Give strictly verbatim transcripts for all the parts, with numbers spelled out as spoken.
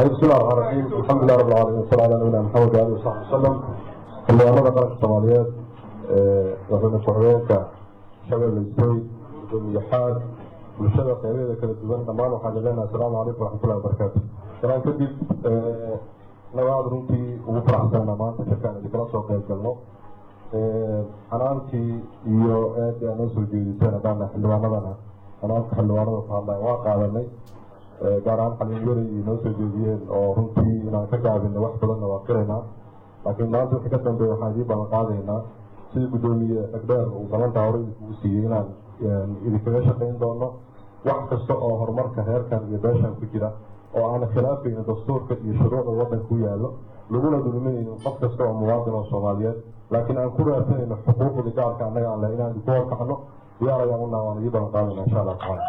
بسم الله الرحمن الرحيم الحمد لله رب العالمين والصلاة على نبينا محمد وعلى آله وصحبه وسلم xildhibaanada qaranka Soomaaliyeed ee waxayna ku-xigeenka Shabeelle Isay iyo xaad bulshada qeybadeeda kala duwan dhammaan waxaan leenahay assalaamu calaykum waraxmatullahi wabarakaatuh salaan kadib nabaad runtii ugu faraxsanaa maanta shirkaan idinkala soo qayb galno xanaantii iyo aad aan soo jeediseen haddana xildhibaanadana xanaanka xildhibaanada ku hadlaya waa qaadanay gaar ahaan xalinyari inoo soo jeediyeen oo runtii inaan ka gaabinay wax badanna waa qiraynaa laakiin maanta wixii ka dambeeya waxaan idin ballan qaadaynaa sidii guddoomiye agdheer uu ballantaa hore idinkugu siiyey inaan idinkaga shaqayn doono wax kasta oo horumarka reerkan iyo beeshan ku jira oo aan khilaafaynin dastuurka iyo shuruucda waddanka ku yaallo laguna dulminaynin qof kasta oo muwaadin oo Soomaaliyeed laakiin aan ku raadsanayno xuquuqda gaarka annaga aan leh inaan idinku horkacno diyaar ayaan u nahay waan idin ballan qaadaynaa insha allah tacaala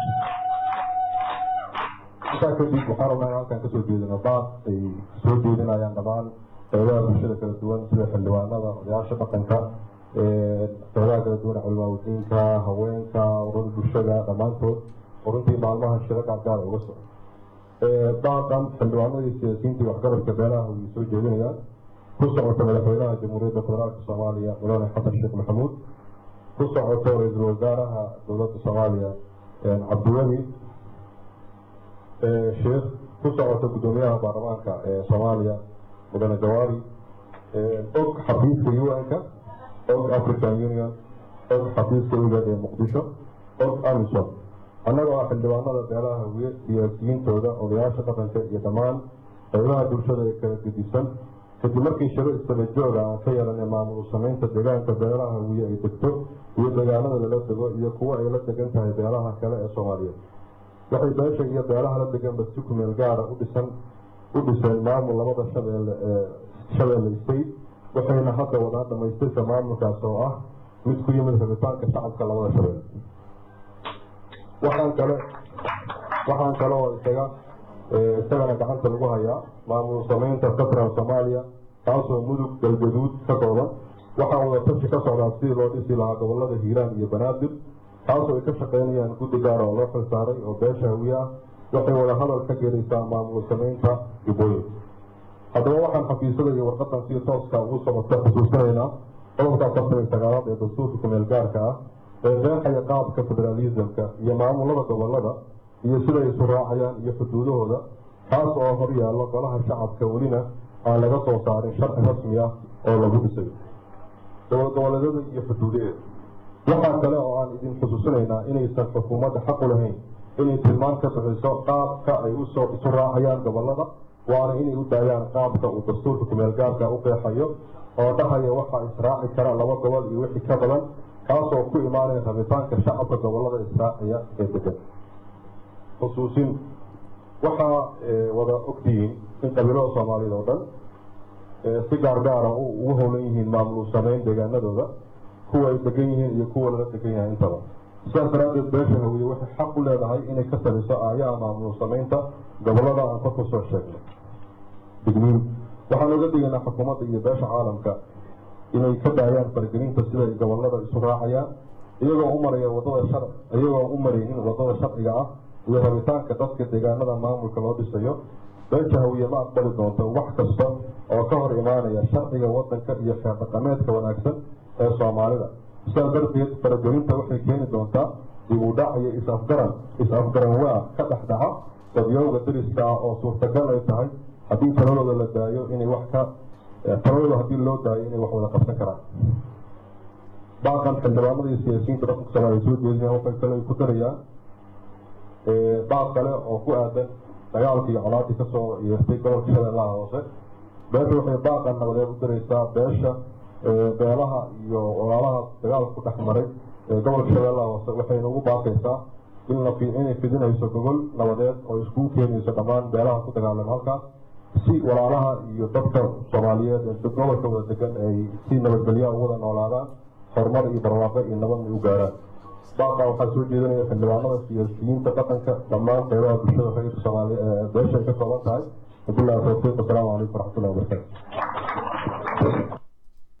intaa kadib waxaan rabnaa halkan ka soo jeedino baad ay soo jeedinayaan dhammaan qeybaha bulshada kala duwan sida xildhibaanada odayaasha dhaqanka qeybaha kala duwan culimaadiinka haweenka ururada bulshada dhammaantood oo runtii maalmaha shiro gaargaar uga soco baaqan xildhibaanadii siyaasiyiintii waxgarabka beelaha way soo jeedinayaan ku socota madaxweynaha jamhuuriyadda federaalka soomaaliya mudane xasan sheekh maxamuud ku socoto ra-iisul wasaaraha dowladda soomaaliya cabdiweli sheekh ku socoto guddoomiyaha baarlamaanka ee soomaaliya mudane jawaari og xafiiska U N-ka og African Union og xafiiska igad ee muqdisho og amisom annagoo ah xildhibaanada beelaha hawiye siyaasiyiintooda odayaasha dhaqanka iyo dhammaan qeybaha bulshada ee kala gedisan kadib markii shiro isdaba jooga aan ka yeelanay maamul samaynta deegaanka beelaha hawiye ay degto iyo deegaanada lala dego iyo kuwa ay la degan tahay beelaha kale ee Soomaaliyeed waxay beesha iyo beelaha la deganba si ku meel gaara u dhisan u dhiseen maamul labada shabeelle ee Shabeelle Isay waxayna hadda wadaan dhamaystirka maamulkaas oo ah mid ku yimid rabitaanka shacabka labada shabeelle waxaan kale waxaan kale oo isaga isagana gacanta lagu hayaa maamul samaynta federal Soomaaliya taasoo mudug galgaduud ka kooban waxaa wada tashi ka socdaa sidii loo dhisi lahaa gobolada Hiiraan iyo Banaadir taasoo ay ka shaqeynayaan guddi gaar oo loo xilsaaray oo beesha hawiye ah waxay wada hadal ka gelaysaa maamul samaynta Jubbooyin haddaba waxaan xafiisyada iyo warqadan si tooska ugu socota xusuusinaynaa qodobka afartan iyo sagaalaad ee dastuurka kumeel gaarka ah ee qeexaya qaabka federalismka iyo maamulada gobolada iyo sida ay isu raacayaan iyo xuduudahooda kaas oo hor yaallo golaha shacabka welina aan laga soo saarin sharci rasmi ah oo lagu dhisay goboleedyada iyo xuduudaheeda waxaa kale oo aan idin xusuusinaynaa inaysan xukuumadda xaq u lahayn inay tilmaan ka bixiso qaabka ay usoo isu raacayaan gobolada waana inay u daayaan qaabka uu dastuurka kumeel gaarka u qeexayo oo dhahaya waxaa israaci kara laba gobol iyo wixii ka badan kaasoo ku imaanaya rabitaanka shacabka gobolada israaciya ee degan xusuusin waxaa wada ogtihiin in qabiilada Soomaaliyeed oo dhan si gaargaara ugu howlan yihiin maamul samayn deegaanadooda kuwa ay degan yihiin iyo kuwa laga degan yahay intaba sidaas daraadeed beesha hawiye waxay xaq u leedahay inay ka taliso aayaha maamul samaynta gobolada aan kor ku soo sheegnay digniin waxaan uga digaynaa xukuumadda iyo beesha caalamka inay ka daayaan fargelinta sida ay gobolada isu raacayaan iyagoo u maraya wadada sharci iyagoo u maraynin wadada sharciga ah iyo rabitaanka dadka deegaanada maamulka loo dhisayo beesha hawiye ma aqbali doonto wax kasta oo ka hor imaanaya sharciga waddanka iyo xeer dhaqameedka wanaagsan ee Soomaalida sidaas darteed faragelinta waxay keeni doontaa dib u dhac iyo is-afgaran is-afgaran waa ka dhex dhaca dadyowga dariska ah oo suurtagal ay tahay haddii taladooda la daayo inay wax ka taladooda haddii loo daayo inay wax wada qabsan karaan baaqan xildhibaanada iyo siyaasiyiinta dhaqanka Soomaaliya soo jeedinaya waxay kale ku darayaan baaq kale oo ku aadan dagaalka iyo colaadii kasoo yeertay gobolka Shabeellaha Hoose beesha waxay baaqan nabadeed u diraysaa beesha beelaha iyo walaalaha dagaalku dhex maray gobolka Shabeellaha Hoose waxayna ugu baaqaysaa in la inay fidinayso gobol nabadeed oo iskugu keenayso dhammaan beelaha ku dagaalama halkaas si walaalaha iyo dadka Soomaaliyeed ee gobolka wada degan ay si nabadgelyo ugu wada noolaadaan horumar iyo barwaaqo iyo nabad u gaaraan baaqa waxaa soo jeedinaya xildhibaanada siyaasiyiinta dhaqanka dhammaan qeybaha bulshada reer Soomaaliya ee beesha ka kooban tahay. Wabillahi tawfiiq. Assalaamu calaykum waraxmatullahi wabarakaatuh.